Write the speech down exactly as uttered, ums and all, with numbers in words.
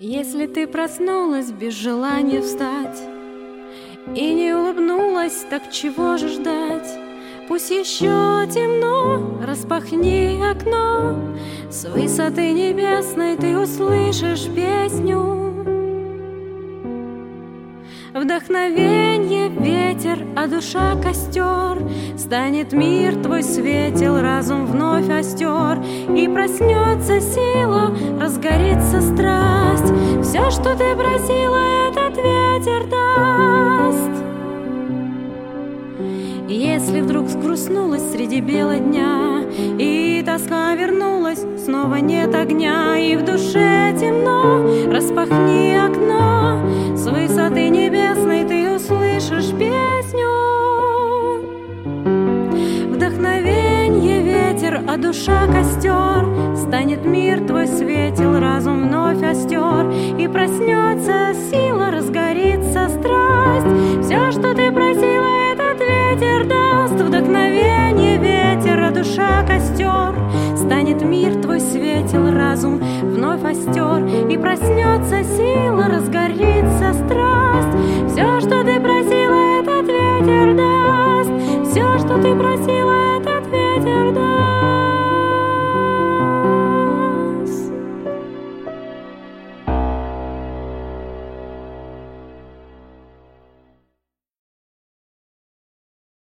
Если ты проснулась без желания встать и не улыбнулась, так чего же ждать? Пусть еще темно, распахни окно, с высоты небесной ты услышишь песню. Вдохновенье ветер, а душа костер. Станет мир твой светел, разум вновь остер, и проснется сила, разгорится страсть. Все, что ты просила, этот ветер даст. Если вдруг сгрустнулась среди бела дня, и тоска вернулась, снова нет огня, и в душе темно, распахни окно, с высоты небесной ты услышишь песню. Вдохновенье ветер, а душа костер. Станет мир твой светел, разум вновь остер, и проснется сила, разгорится страсть. Все, что ты просила, этот ветер даст. Вдохновенье ветер, а душа костер. Станет мир твой светел, разум вновь остер, и проснется сила,